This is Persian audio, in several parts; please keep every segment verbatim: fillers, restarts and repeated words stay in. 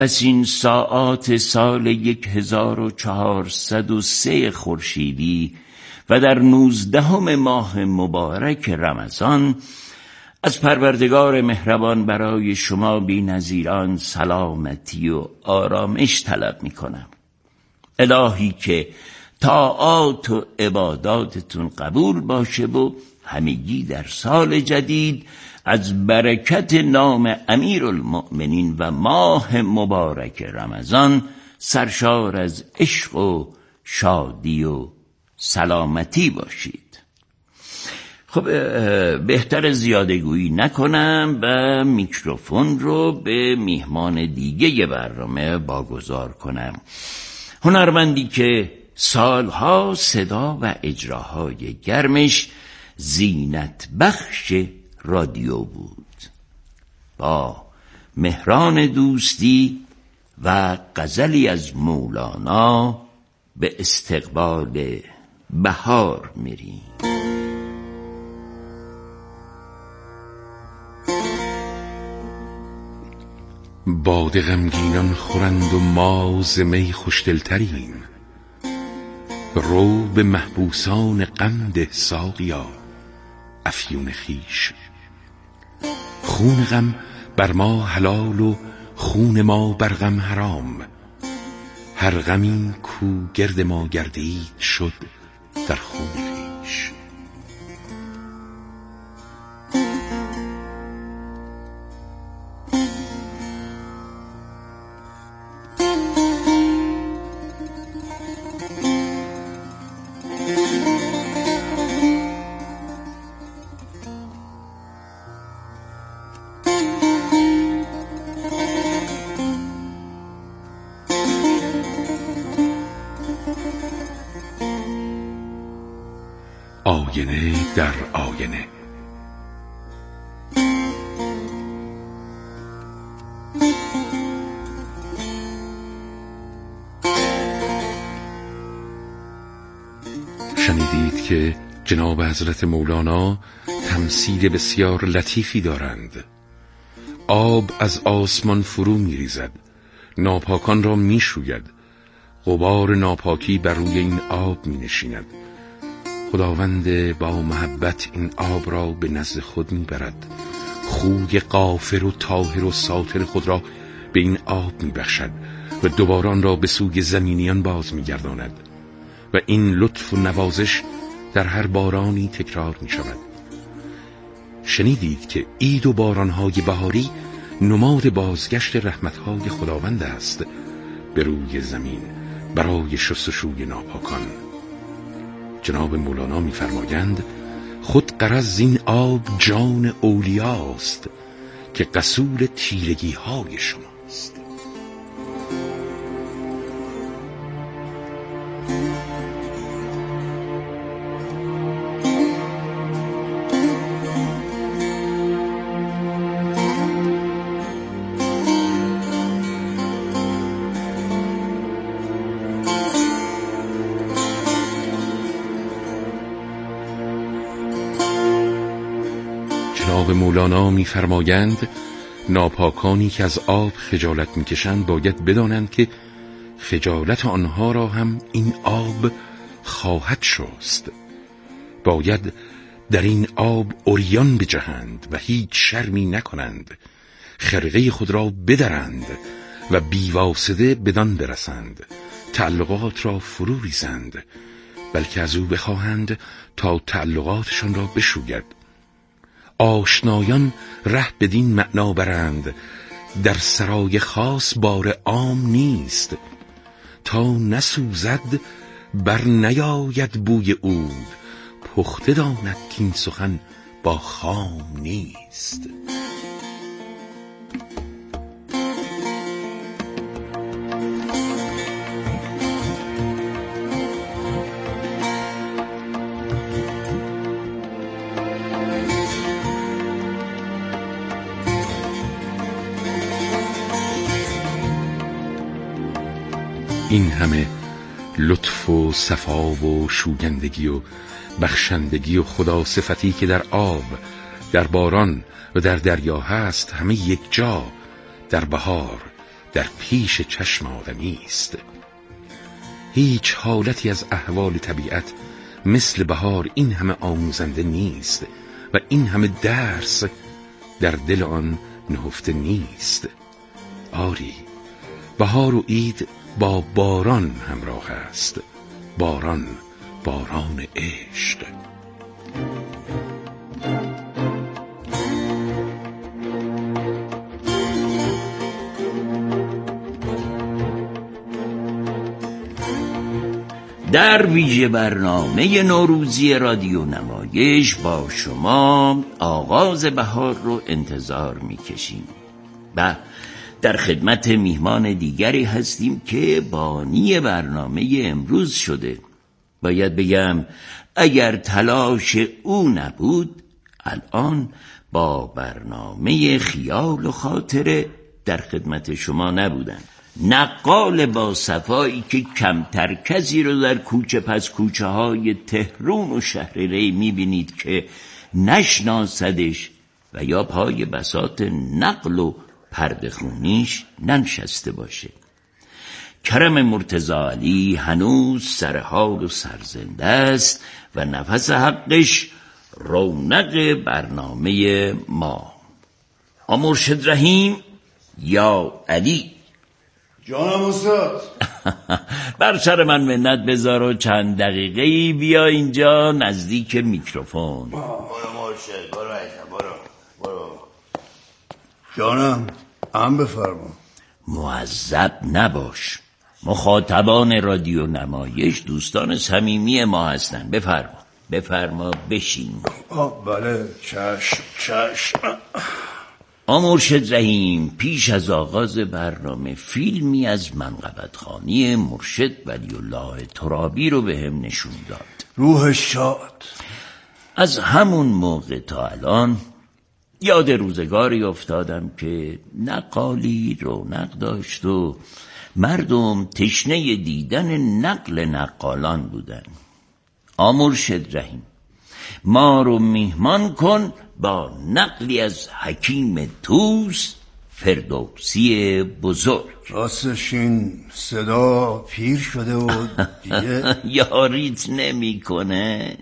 پس این ساعات سال یک هزار و چهارصد و سه خورشیدی و در نوزدهم ماه مبارک رمضان از پروردگار مهربان برای شما بی‌نظیران سلامتی و آرامش طلب می کنم. الهی که طاعات و عباداتتون قبول باشه و همگی در سال جدید از برکت نام امیرالمؤمنین و ماه مبارک رمضان سرشار از عشق و شادی و سلامتی باشید. خب بهتر زیاده گویی نکنم و میکروفون رو به میهمان دیگه برنامه واگذار کنم. هنرمندی که سالها صدا و اجراهای گرمش زینت بخش رادیو بود، با مهران دوستی و غزلی از مولانا به استقبال بهار میریم. باده غمگینان خورند و ما ز می خوشدلتریم، رو به محبوسان غم ده ساقیا افیون خویش. خون غم بر ما حلال و خون ما بر غم حرام، هر غمی کو گرد ما گردید شد در خون خویش. آینه در آینه. شنیدید که جناب حضرت مولانا تمثیل بسیار لطیفی دارند. آب از آسمان فرو می ریزد، ناپاکان را می شوید، غبار ناپاکی بر روی این آب می نشیند. خداوند با محبت این آب را به نزد خود می برد، خوی غافر و طاهر و ساتر خود را به این آب می بخشد و دوباره آن را به سوی زمینیان باز می گرداند و این لطف و نوازش در هر بارانی تکرار می شود. شنیدید که عید و بارانهای بهاری نماد بازگشت رحمتهای خداوند است به روی زمین برای شستشوی ناپاکان. جناب مولانا می‌فرمایند خود غرض این آب جان اولیاست که غسول تیرگی های شماست. جناب مولانا می‌فرمایند ناپاکانی که از آب خجالت می‌کشند باید بدانند که خجالت آنها را هم این آب خواهد شست. باید در این آب عریان بجهند و هیچ شرمی نکنند، خرقه خود را بدرند و بیواسطه بدان برسند، تعلقات را فرو ریزند، بلکه از او بخواهند تا تعلقاتشان را بشوید. آشنایان ره بدین معنا برند، در سرای خاص بار عام نیست، تا نسوزد بر نیاید بوی عود، پخته داند کین سخن با خام نیست. این همه لطف و صفا و شویندگی و بخشندگی و خدا صفتی که در آب، در باران و در دریا هست، همه یک جا در بهار در پیش چشم آدمی است. هیچ حالتی از احوال طبیعت مثل بهار این همه آموزنده نیست و این همه درس در دل آن نهفته نیست. آری، بهار و عید با باران همراه است، باران، باران عشق. در ویژه برنامه نوروزی رادیو نمایش با شما آغاز بهار رو انتظار می‌کشیم و در خدمت میهمان دیگری هستیم که بانی برنامه امروز شده. باید بگم اگر تلاش او نبود الان با برنامه خیال و خاطره در خدمت شما نبودن. نقال با صفایی که کمتر کسی رو در کوچه پس کوچه های تهران و شهر ری میبینید که نشناسدش و یا پای بساط نقل و پردخونیش ننشسته باشه. کرم مرتضی علی هنوز سرحال و سرزنده است و نفس حقش رونق برنامه ما. مرشد رحیم یا علی. جانم استاد. بر سر من منت بذار و چند دقیقه‌ای بیا اینجا نزدیک میکروفون. برو مرشد، برو ایسا، برو برو. جانم هم بفرما. معذب نباش، مخاطبان رادیو نمایش دوستان صمیمی ما هستن. بفرما بفرما بشین. آه بله، چشم چشم. مرشد رحیم، پیش از آغاز برنامه فیلمی از منقبتخوانی مرشد ولی الله ترابی رو به هم نشون داد. روح شاد. از همون موقع تا الان یاد روزگاری افتادم که نقالی رونق داشت و مردم تشنه دیدن نقل نقالان بودن. مرشد رحیم، ما رو میهمان کن با نقلی از حکیم توس فردوسی بزرگ. راستش این صدا پیر شده و دیگه یاریت نمی کنه.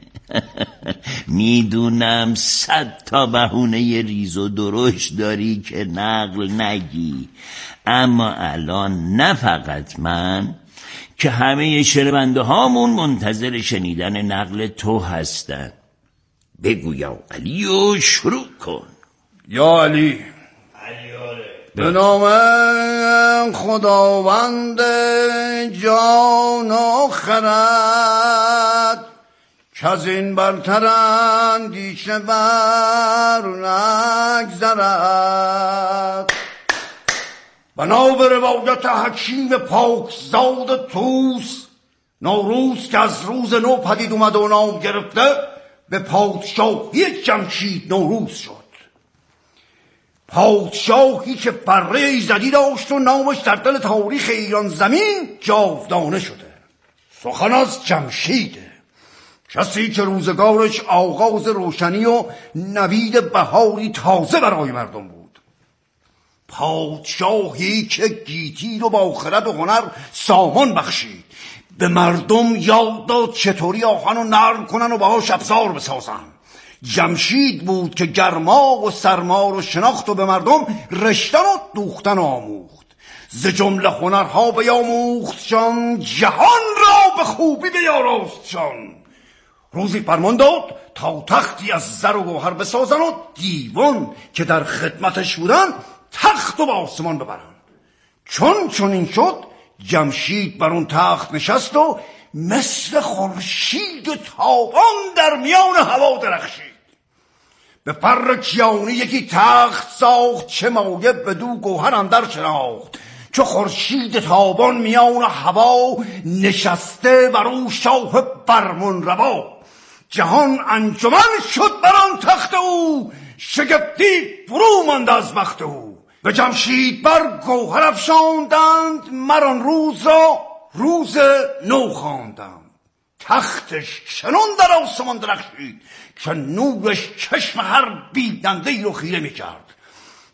میدونم صد تا بهونه ریز و درشت داری که نقل نگی، اما الان نه فقط من که همه شنونده هامون منتظر شنیدن نقل تو هستن. بگو یا علی و شروع کن. یا علی. به نام خداوند جان و خرد که از این برتر اندیشه بر نگذرد. بنا به روایت حکیم پاکزاد توس، نوروز که از روز نو پدید اومد و نام گرفته به پادشاهی جمشید نوروز شد. پادشاهی که فره ایزدی داشت و نامش در دل تاریخ ایران زمین جاودانه شده. سخن از جمشیده، کسی که روزگارش آغاز روشنی و نوید بهاری تازه برای مردم بود. پادشاهی که گیتی رو با خرد و هنر سامان بخشید، به مردم یاد داد چطوری آهن رو نرم کنن و باهاش ابزار بسازن. جمشید بود که گرما و سرما رو شناخت و به مردم رشتن و دوختن و آموخت. ز جمله هنرها بیاموختشان، جهان را به خوبی بیاراستشان. روزی فرمان داد تا تختی از زر و گوهر بسازن و دیوان که در خدمتش بودن تخت و به آسمان ببرن. چون چون این شد جمشید بر اون تخت نشست و مثل خورشید تابان در میان هوا درخشید. به پر کیانی یکی تخت ساخت، چه مایه بدو گوهر اندر شناخت. چو خورشید تابان میان هوا، نشسته بر او شاه فرمان روا. جهان انجمن شد بر آن تخت او، شگفتی فرو ماند از بخت او. به جمشید بر گوهر افشاندند، مر آن روز را روز نو خواندند. تختش چنان در آسمان درخشید که نورش چشم هر بیننده ای رو خیره میکرد.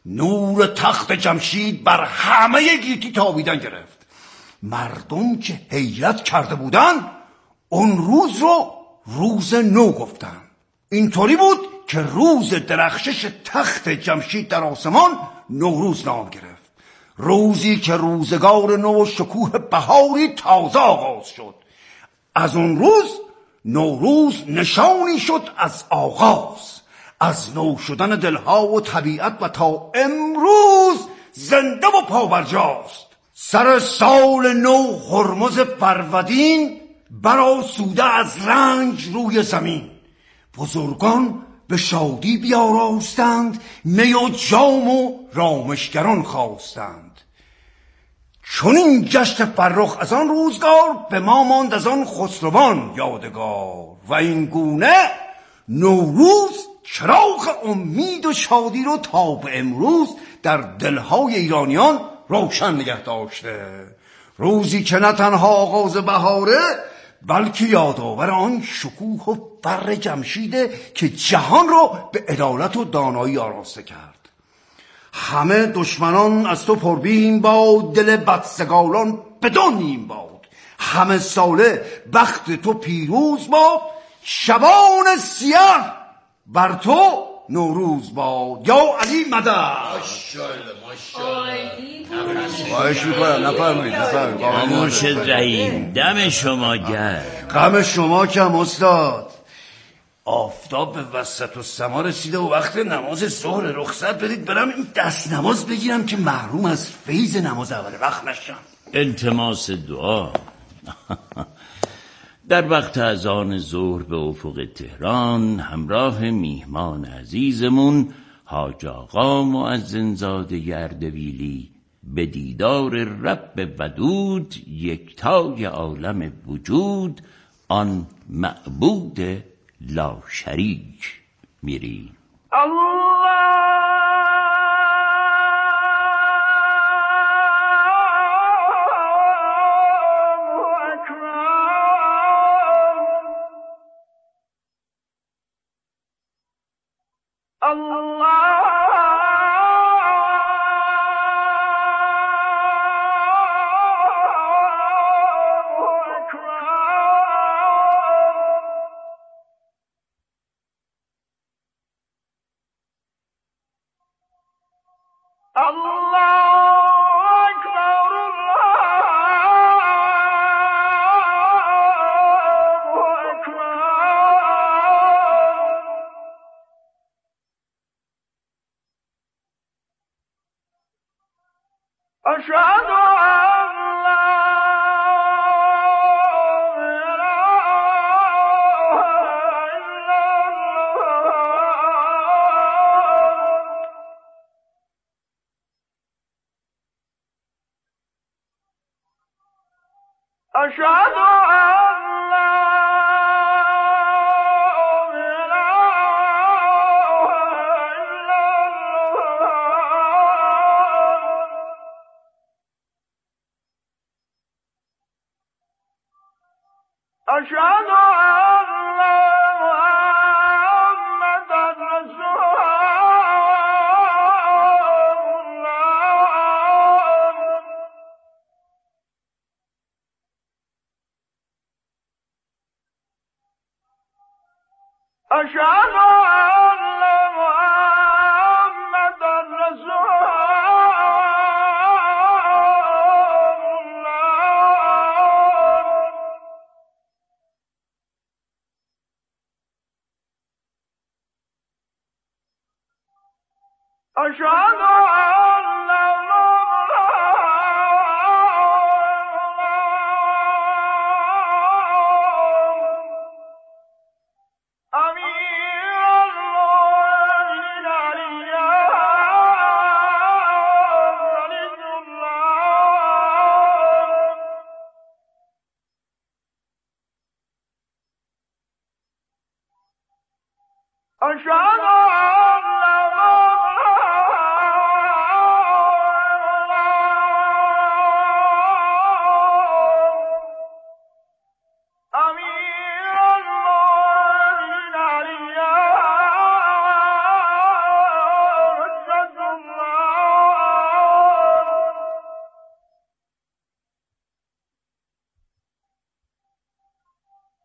نور تخت جمشید بر همه گیتی تابیدن گرفت. مردم که حیرت کرده بودن اون روز رو روز نو گفتن. اینطوری بود که روز درخشش تخت جمشید در آسمان نوروز نام گرفت. روزی که روزگار نو و شکوه بهاری تازه آغاز شد. از اون روز نوروز نشانی شد از آغاز، از نو شدن دلها و طبیعت و تا امروز زنده و پابرجاست. سر سال نو هرمز فرودین برآسوده از رنج روی زمین. بزرگان به شادی بیاراستند، می و جام و رامشگران خواستند. چون این جشن فرخ از آن روزگار، به ما ماند از آن خسروان یادگار. و این گونه نوروز چراغ امید و شادی رو تا به امروز در دلهای ایرانیان روشن نگه داشته. روزی که نه تنها آغاز بهاره، بلکه یادآور آن شکوه و فر جمشیده که جهان را به عدالت و دانایی آراسته کرد. همه دشمنان از تو پربیم باد، دل بدسگالان بدان نیم باد. همه ساله بخت تو پیروز باد، شبان سیه بر تو نوروز باد. یا علی مدد. ماشاءالله ماشاءالله. خواهش میکنم نفرمایید نفرمایید. مرشد رحیم دم شما گرم. غم شما کم استاد. آفتاب به وسط السما رسیده و وقت نماز ظهر، رخصت بدید برم این دست نماز بگیرم که محروم از فیض نماز اول وقت نشم. التماس دعا. در وقت اذان ظهر به افق تهران همراه میهمان عزیزمون حاج آقا مؤذن زاده اردبیلی به دیدار رب ودود، یکتای عالم وجود، آن معبود لا شریک میری. أشهد أن لا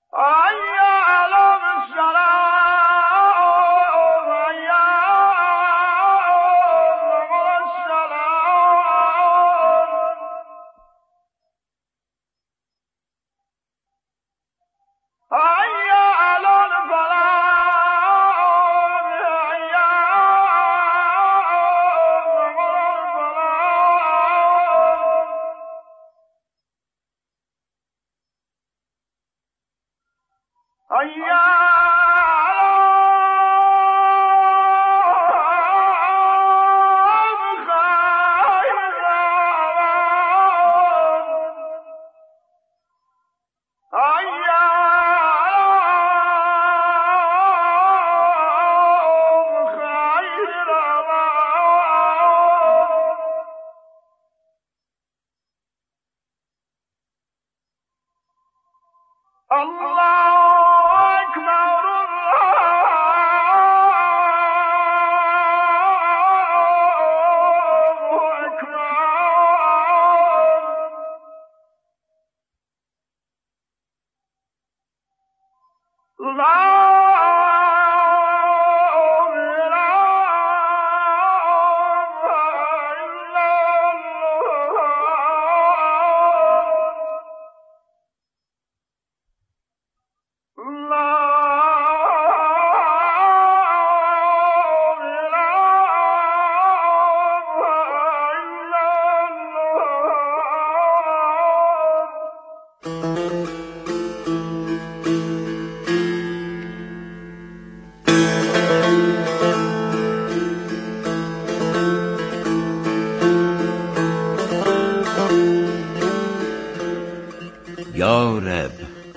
یا رب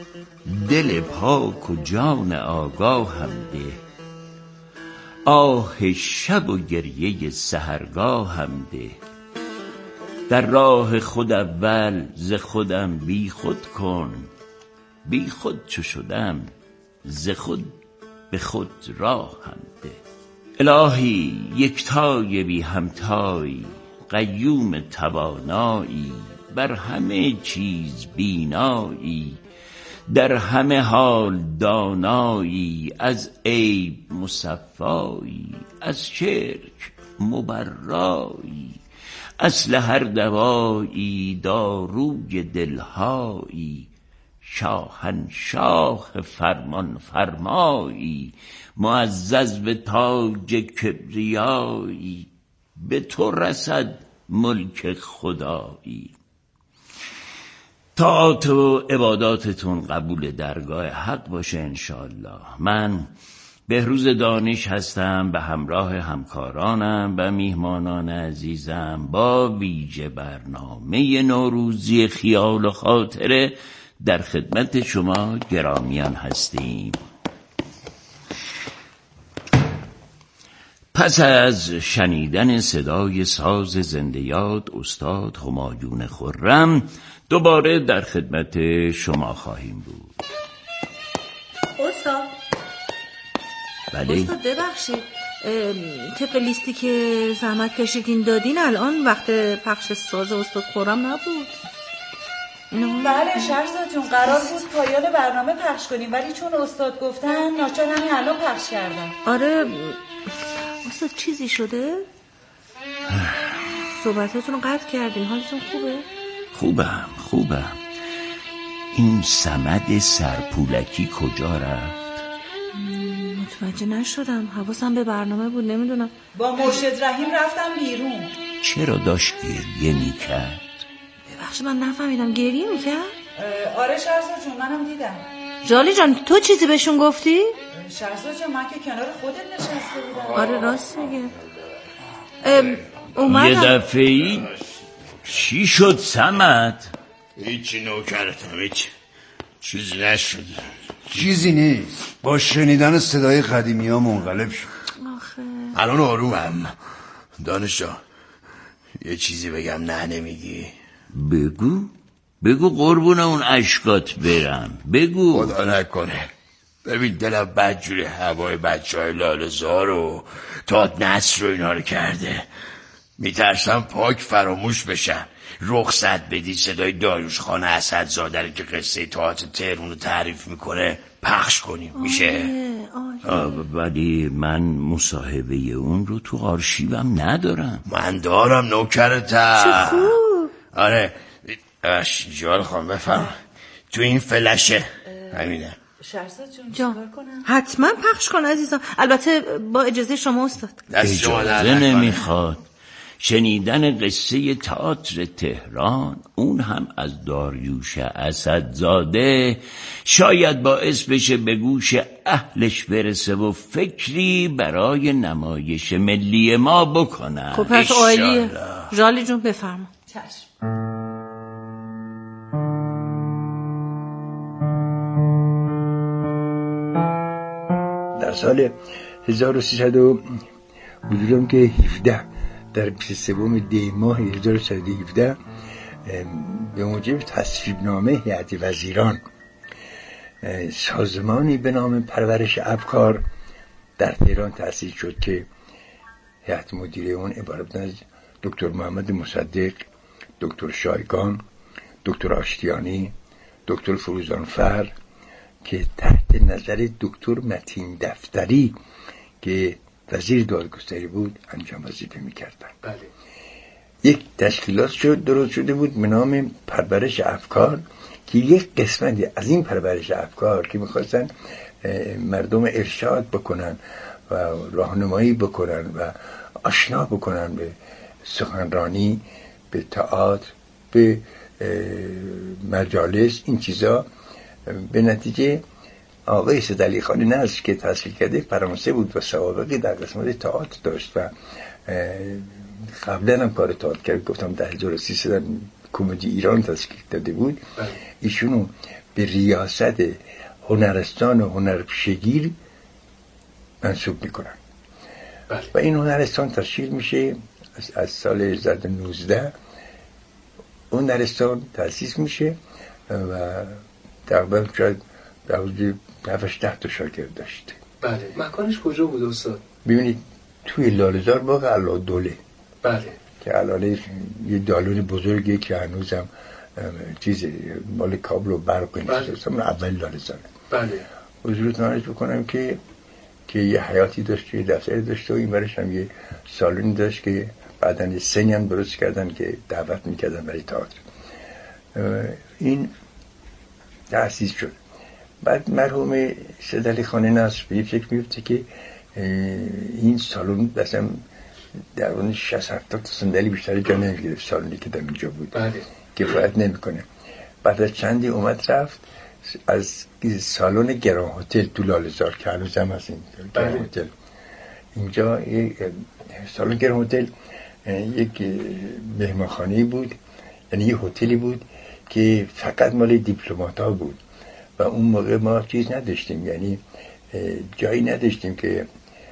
دل پاک و جان آگاهم ده، آه شب و گریه سحرگاهم ده. در راه خود اول ز خودم بی خود کن، بی خود چو شدم ز خود به خود راهم ده. الهی یکتای بی همتای، قیوم توانایی، بر همه چیز بینایی، در همه حال دانایی، از عیب مصفایی، از شرک مبرایی، اصل هر دوایی، داروی دلهایی، شاهنشاه فرمان فرمایی، معزز به تاج کبریایی، به تو رسد ملک خدایی. طاعات و عباداتتون قبول درگاه حق باشه انشاءالله. من بهروز دانش هستم، به همراه همکارانم و میهمانان عزیزم با ویژه برنامه نوروزی خیال و خاطره در خدمت شما گرامیان هستیم. پس از شنیدن صدای ساز زنده یاد استاد همایون خرم دوباره در خدمت شما خواهیم بود. استاد بله استاد ببخشید، طبق لیستی که زحمت کشیدین دادین الان وقت پخش ساز استاد خرم نبود. بله شهرزاد جون، قرار بود پایان برنامه پخش کنیم ولی چون استاد گفتن ناچار همین الان پخش کردم. آره استاد چیزی شده؟ صحبتاتون رو قطع کردین، حالتون خوبه؟ خوبم خوبم. این صمد سرپولکی کجا رفت؟ متوجه نشدم، حواسم به برنامه بود، نمیدونم. با مرشد رحیم رفتم بیرون. چرا داشت گریه میکرد؟ ببخشید من نفهمیدم، گریه میکرد؟ آره شهرزاد جون منم دیدم. جالی جان تو چیزی بهشون گفتی؟ شهرزاد جان من که کنار خودت نشسته بودم. آره راست میگه. اومدم یه دفعه‌ای چی شد صمد؟ هیچی نوکرتم، هیچ چیزی نشد. چیزی نیست، با شنیدن صدای قدیمی ها منقلب شد. آخه الان آرومم. دانش جان یه چیزی بگم نه نمیگی؟ بگو بگو قربون اون اشکات برم، بگو. خدا نکنه. ببین دلم بدجوری هوای بچه های لاله‌زار و تا نصر و اینا رو کرده. میترسم پاک فراموش بشن. رخصت بدی صدای داریوش خان اسدزاده رو که قصه تئاتر تهران رو تعریف میکنه پخش کنیم. میشه؟ ولی من مصاحبه اون رو تو آرشیوم ندارم. من دارم نوکرتم. چه خوب. آره جوال خان بفرم تو این فلشه همینه. شهرزاد جون چیکار کنم؟ حتما پخش کن عزیزم، البته با اجازه شما استاد. اجازه نمیخواد. شنیدن قصه تئاتر تهران، اون هم از داریوش اسدزاده، شاید باعث بشه به گوش اهلش برسه و فکری برای نمایش ملی ما بکنن. خب پس عالیه. ژالی جون بفرما. چشم. در سال هزار و سیصد و بودم که هفده در بیست و سوم دی ماه هزار و سیصد و هفده به موجب تصویب نامه هیئت وزیران سازمانی به نام پرورش افکار در تهران تأسیس شد که هیئت مدیره اون عبارت از دکتر محمد مصدق، دکتر شایگان، دکتر آشتیانی، دکتر فروزانفر که تحت نظر دکتر متین دفتری که وزیر دادگستری بود انجام وظیفه می‌کردن. بله. یک تشکیلات شد درست شده بود به نام پرورش افکار که یک قسمتی از این پرورش افکار که می‌خواستن مردم ارشاد بکنن و راهنمایی بکنن و آشنا بکنن به سخنرانی، به تئاتر، به مجالس، این چیزا، به نتیجه آقای سیدعلی خان نصر که تحصیل کرده فرانسه بود و سوابقی در قسمت تئاتر داشت و قبلا هم کار تئاتر کرد، گفتم در هزار و سیصد کمدی ایران تشکیل داده بود. ایشونو به ریاست هنرستان و هنرپیشگیر منصوب میکنن و این هنرستان تشکیل میشه از سال هزار و نوزده. هنرستان تأسیس میشه و تقریبا شاید در حدود هفتش ده تا شاگرد داشته. بله. مکانش کجا بود استاد؟ ببینید توی لاله‌زار باغ علادوله. بله. که الان یه دالون بزرگی که هنوزم چیز مال کابل و برق نیست. بله. اول لاله‌زار. بله. حضورتون عرض بکنم که که یه حیاتی داشت، یه دفتری داشت و این برش هم یه سالونی داشت که بعدن یه سنی هم درست کردن که دعوت میکردن برای تئاتر. این تأسیس شد. بعد مرحوم سیدعلی خان نصر به فکر میفته که این سالن مثلا در اون شصت هفتاد تا صندلی بیشتر جا نمیگیره، سالونی که در اینجا بود. بله. کفایت نمیکنه. بعد از چندی اومد رفت از سالن گران هتل تو لاله‌زار که هنوز هم هست این گران هتل، اینجا یک سالن گران هتل یک مهمانخانه‌ای بود، یعنی یه هتلی بود که فقط مال دیپلمات‌ها بود و اون موقع ما چیز نداشتیم، یعنی جایی نداشتیم که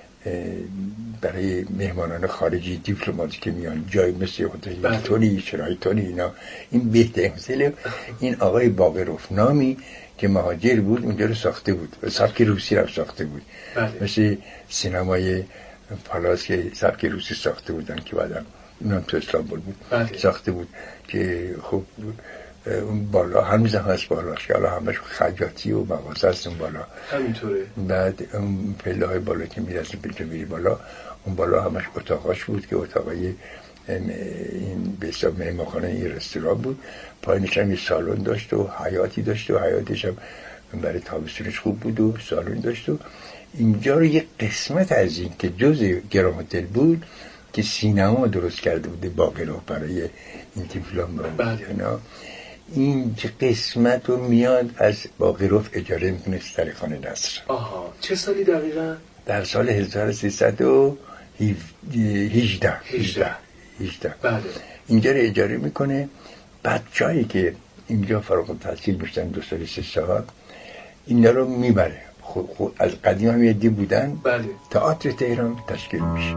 برای مهمانان خارجی دیپلماتی که میان جایی مثل هتل تونی شرایطونی اینا. این بهترین هتل این آقای باقرف نامی که مهاجر بود اونجا رو ساخته بود و سبک روسی رو ساخته بود. بله. مثل سینمای پالاس که سبک روسی ساخته بودن که بعدم اونم تو استانبول بود. بله. ساخته بود که خب اون بالا هنوز هم هست بالاش که حالا همش خجاتی و مغازه است اون بالا همینطوره. بعد اون پله های بالا که میرسه به میری بالا، اون بالا همش اتاقاش بود که اتاقای این به حساب مهمانخانه این رستوران بود. پایینش هم یه سالن داشت و حیاتی داشت و حیاتش هم برای تابستونش خوب بود و سالن داشت و اینجا رو یک قسمت از این که جز گران هتل بود که سینما درست کرده بوده باقرف برای این دیپلم اینا. این قسمت رو میاد از باقرف اجاره میکنه سیدعلی خان نصر. آها. چه سالی دقیقا؟ در سال هزار و سیصد و هجده. هجده. بله. اینجا رو اجاره میکنه. بعد جایی که اینجا فارغ التحصیل میشتن دو سال سه سال اینا رو میبره. خود خود از قدیم هم یه دی بودن. بله. تئاتر تهران تشکیل میشه.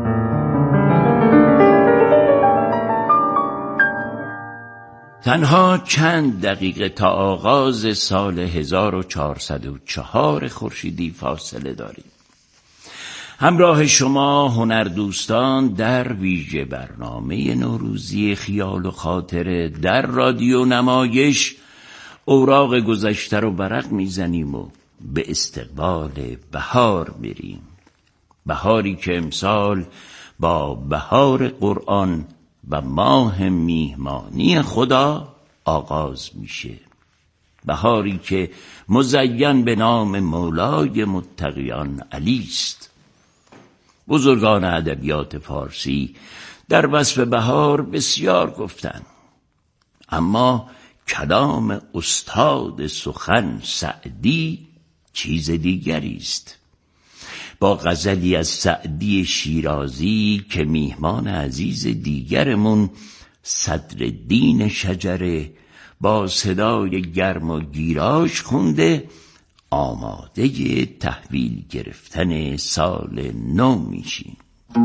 تنها چند دقیقه تا آغاز سال هزار و چهارصد و چهار خورشیدی فاصله داریم. همراه شما هنردوستان در ویژه برنامه نوروزی خیال و خاطره در رادیو نمایش اوراق گذشته رو ورق میزنیم و به استقبال بهار میریم. بهاری که امسال با بهار قرآن و ماه میهمانی خدا آغاز میشه. بهاری که مزین به نام مولای متقیان علی است. بزرگان ادبیات فارسی در وصف بهار بسیار گفتند، اما کلام استاد سخن سعدی چیز دیگری است. با غزلی از سعدی شیرازی که میهمان عزیز دیگرمون صدرالدین شجره با صدای گرم و گیراش خونده، آماده تحویل گرفتن سال نو میشیم.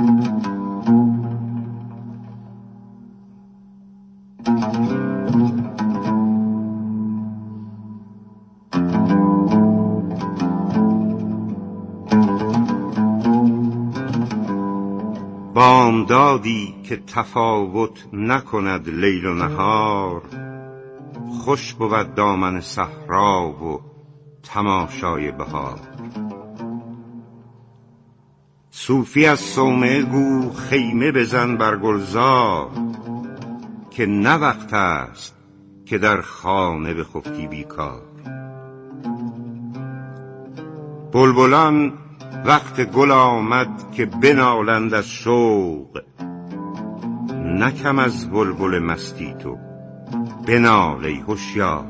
بامدادی که تفاوت نکند لیل و نهار، خوش بود دامن صحرا و تماشای بهار. صوفی از صومعه گو خیمه بزن بر گلزار، که نه وقت است که در خانه بخفتی بیکار. بلبلان وقت گل آمد که بنالند از شوق، نکم از بلبل مستی تو بنال ای هوشیار.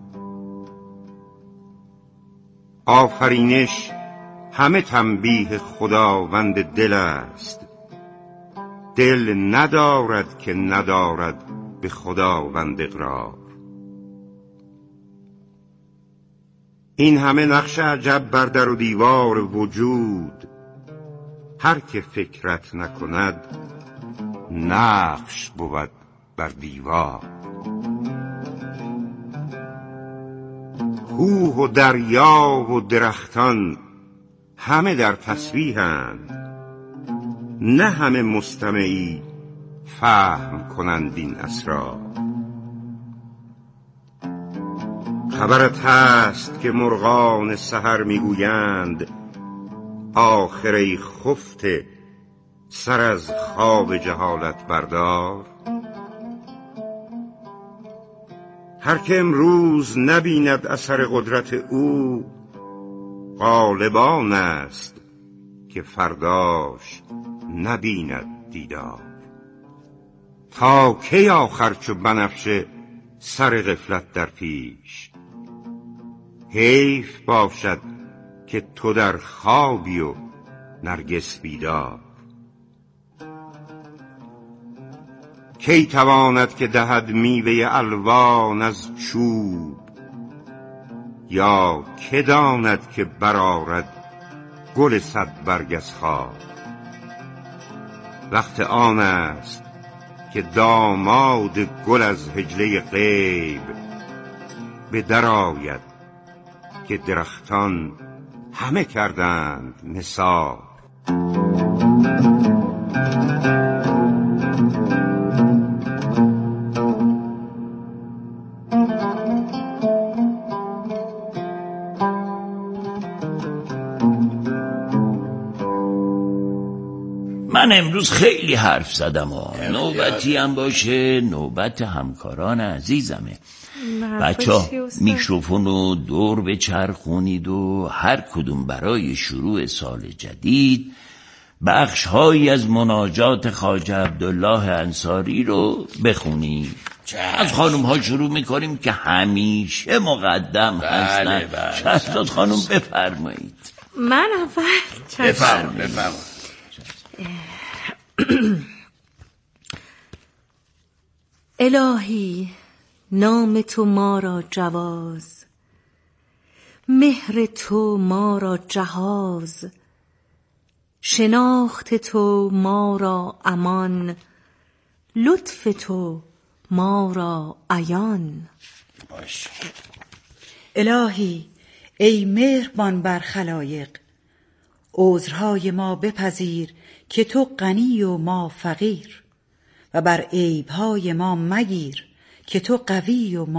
آفرینش همه تنبیه خداوند دل است، دل ندارد که ندارد به خداوند اقرار. این همه نقش عجب بر در و دیوار وجود، هر که فکرت نکند نقش بود بر دیوار. کوه و دریا و درختان همه در تسبیحند، نه همه مستمعی فهم کنند این اسرار. خبرت هست که مرغان سحر میگویند، آخر ای خفته سر از خواب جهالت بردار. هر که امروز نبیند اثر قدرت او، غالبان است که فرداش نبیند دیدار. تا کی آخر چو بنفشه سر غفلت در پیش، حیف باشد که تو در خوابی و نرگس بیدار. کی تواند که دهد میوه الوان از چوب، یا که داند که برآرد گل صد برگ از خار. وقت آن است که داماد گل از حجله غیب به در آید، که درختان همه کردند نثار. من امروز خیلی حرف زدم و نوبتی هم باشه نوبت همکاران عزیزمه. بچه ها میکروفون رو دور بچرخونید و هر کدوم برای شروع سال جدید بخش هایی از مناجات خواجه عبدالله انصاری رو بخونید. از خانم ها شروع میکنیم که همیشه مقدم هستن. شهرزاد خانم بفرمایید. من اول بفرمایید. بفرمایید. الهی نام تو ما را جواز، مهر تو ما را جهاز، شناخت تو ما را امان، لطف تو ما را عیان. باش. الهی ای مهربان بر خلایق، عذرهای ما بپذیر که تو غنی و ما فقیر، و بر عیبهای ما مگیر که تو قوی و ما